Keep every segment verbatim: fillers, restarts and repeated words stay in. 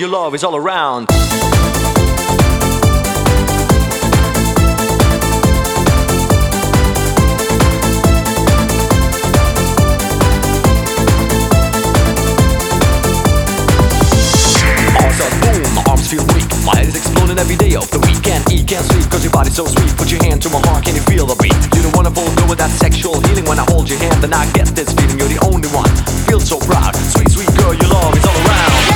your love is all around. Feel weak, my head is exploding every day of the week. Can't eat, can't sleep, cause your body's so sweet. Put your hand to my heart, can you feel the beat? You don't wanna fulfill with that sexual healing. When I hold your hand, then I get this feeling. You're the only one, feel so proud. Sweet, sweet girl, your love is all around.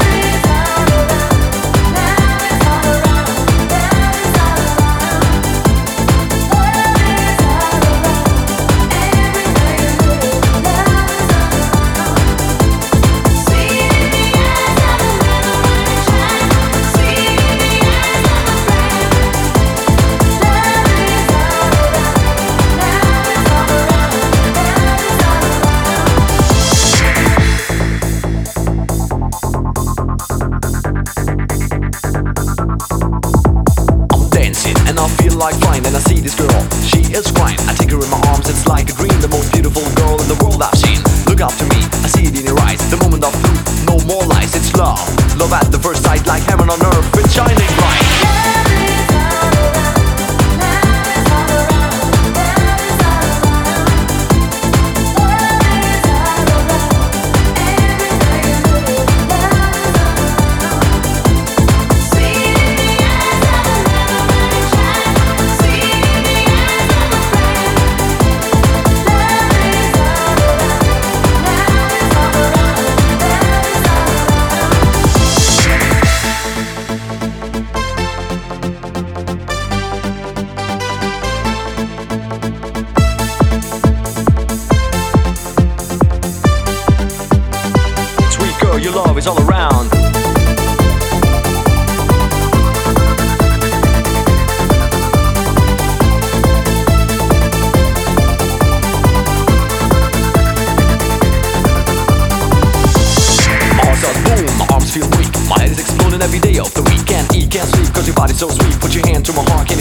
And I feel like flying, and I see this girl, she is crying. I take her in my arms, it's like a dream. The most beautiful girl in the world I've seen. Look up to me, I see it in your eyes. The moment of truth, no more lies, it's love. Love at the first sight, like heaven on earth, it's shining bright. Your love is all around. Boom, my arms feel weak, my head is exploding every day of the week. Can't eat, can't sleep, cause your body's so sweet. Put your hand to my heart,